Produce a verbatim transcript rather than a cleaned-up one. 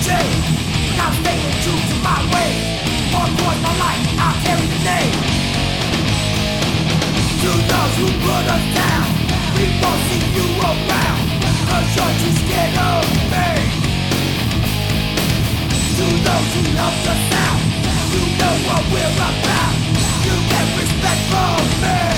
change, but I'm staying true to my ways. All across my life, I'll carry the name. To those who put us down, we won't see you around, cause you're too scared of me. To those who love us out, you know what we're about. You get respect from me.